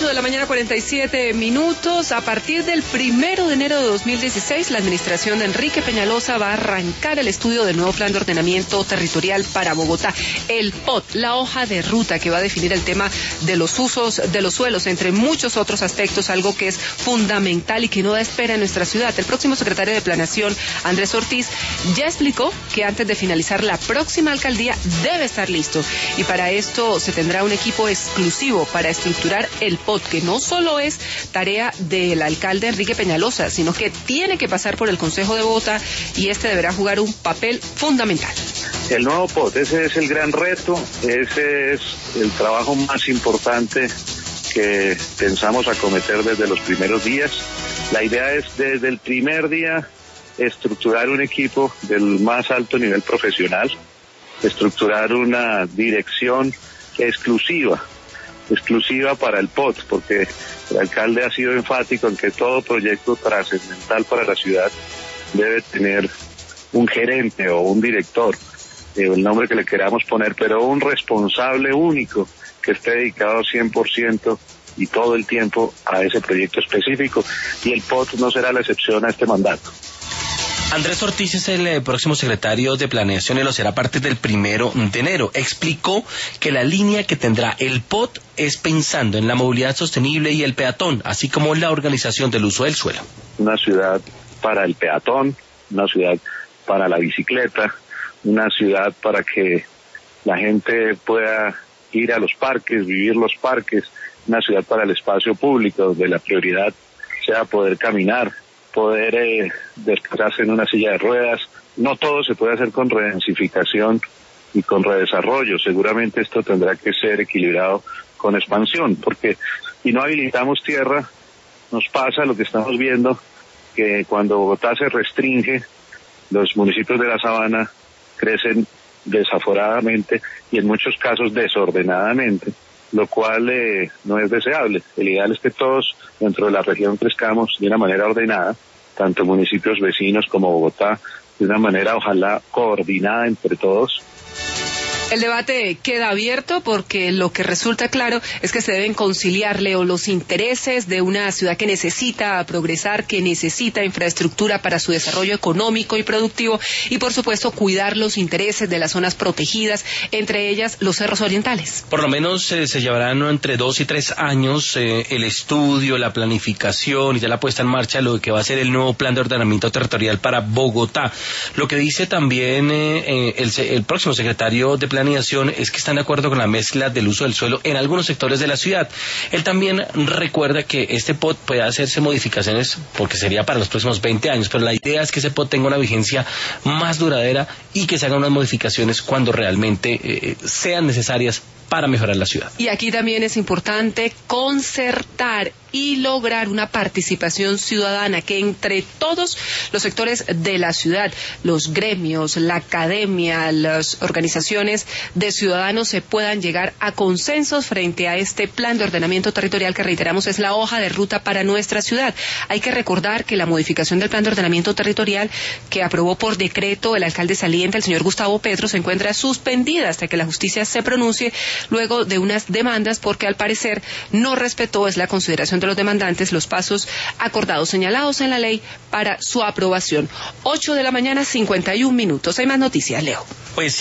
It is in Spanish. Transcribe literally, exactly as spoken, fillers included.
ocho de la mañana, cuarenta y siete minutos. A partir del primero de enero de dos mil dieciséis, la administración de Enrique Peñalosa va a arrancar el estudio del nuevo Plan de Ordenamiento Territorial para Bogotá. El P O T, la hoja de ruta que va a definir el tema de los usos de los suelos, entre muchos otros aspectos, algo que es fundamental y que no da espera en nuestra ciudad. El próximo secretario de Planeación, Andrés Ortiz, ya explicó que antes de finalizar la próxima alcaldía debe estar listo. Y para esto se tendrá un equipo exclusivo para estructurar el P O T, que no solo es tarea del alcalde Enrique Peñalosa, sino que tiene que pasar por el Consejo de Bogotá y este deberá jugar un papel fundamental. El nuevo P O T, ese es el gran reto, ese es el trabajo más importante que pensamos acometer desde los primeros días. La idea es desde el primer día estructurar un equipo del más alto nivel profesional, estructurar una dirección exclusiva, exclusiva para el P O T, porque el alcalde ha sido enfático en que todo proyecto trascendental para la ciudad debe tener un gerente o un director, eh, el nombre que le queramos poner, pero un responsable único que esté dedicado cien por ciento y todo el tiempo a ese proyecto específico, y el P O T no será la excepción a este mandato. Andrés Ortiz es el eh, próximo secretario de Planeación y lo será a partir del primero de enero. Explicó que la línea que tendrá el P O T es pensando en la movilidad sostenible y el peatón, así como la organización del uso del suelo. Una ciudad para el peatón, una ciudad para la bicicleta, una ciudad para que la gente pueda ir a los parques, vivir los parques, una ciudad para el espacio público, donde la prioridad sea poder caminar, poder eh, desplazarse en una silla de ruedas. No todo se puede hacer con redensificación y con redesarrollo. Seguramente esto tendrá que ser equilibrado con expansión, porque si no habilitamos tierra, nos pasa lo que estamos viendo, que cuando Bogotá se restringe, los municipios de la sabana crecen desaforadamente y en muchos casos desordenadamente, lo cual eh, no es deseable. El ideal es que todos dentro de la región crezcamos de una manera ordenada, tanto municipios vecinos como Bogotá, de una manera ojalá coordinada entre todos. El debate queda abierto porque lo que resulta claro es que se deben conciliar, Leo, los intereses de una ciudad que necesita progresar, que necesita infraestructura para su desarrollo económico y productivo, y por supuesto cuidar los intereses de las zonas protegidas, entre ellas los cerros orientales. Por lo menos eh, se llevarán entre dos y tres años eh, el estudio, la planificación y ya la puesta en marcha de lo que va a ser el nuevo Plan de Ordenamiento Territorial para Bogotá. Lo que dice también eh, eh, el, el próximo secretario de Planeación es que están de acuerdo con la mezcla del uso del suelo en algunos sectores de la ciudad. Él también recuerda que este P O T puede hacerse modificaciones porque sería para los próximos veinte años, pero la idea es que ese P O T tenga una vigencia más duradera y que se hagan unas modificaciones cuando realmente eh, sean necesarias para mejorar la ciudad. Y aquí también es importante concertar y lograr una participación ciudadana, que entre todos los sectores de la ciudad, los gremios, la academia, las organizaciones de ciudadanos, se puedan llegar a consensos frente a este plan de ordenamiento territorial que, reiteramos, es la hoja de ruta para nuestra ciudad. Hay que recordar que la modificación del plan de ordenamiento territorial que aprobó por decreto el alcalde saliente, el señor Gustavo Petro, se encuentra suspendida hasta que la justicia se pronuncie luego de unas demandas, porque al parecer no respetó, es la consideración de los demandantes, los pasos acordados, señalados en la ley para su aprobación. ocho de la mañana, cincuenta y un minutos. Hay más noticias, Leo. Pues